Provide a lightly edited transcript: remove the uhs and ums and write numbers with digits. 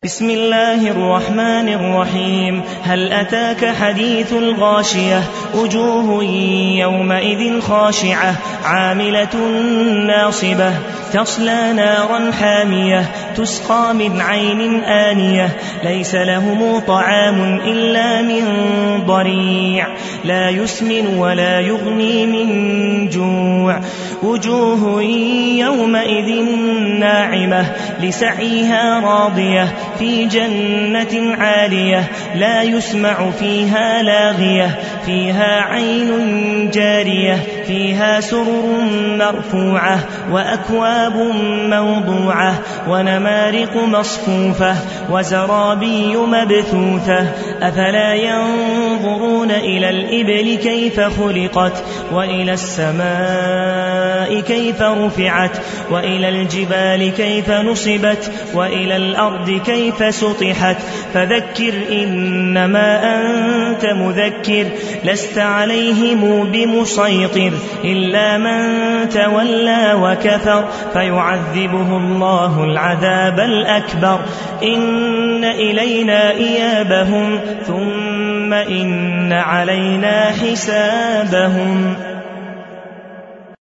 بسم الله الرحمن الرحيم. هل أتاك حديث الغاشية وجوه يومئذ خاشعة عاملة ناصبة تصلى نارا حامية تسقى من عين آنية ليس لهم طعام إلا من ضريع لا يسمن ولا يغني من جوع وجوه يومئذ ناعمة لسعيها راضية في جنة عالية لا يسمع فيها لاغية فيها عين جارية فيها سرر مرفوعة وأكواب موضوعة ونمارق مصفوفة وزرابي مبثوثة أفلا ينظرون إلى الإبل كيف خلقت وإلى السماء كيف رفعت وإلى الجبال كيف نصبت وإلى الأرض كيف سطحت فذكر إنما أنت مذكر لست عليهم بمسيطر إلا من تولى وكفر فيعذبه الله العذاب الأكبر إن إلينا إيابهم ثم إن علينا حسابهم.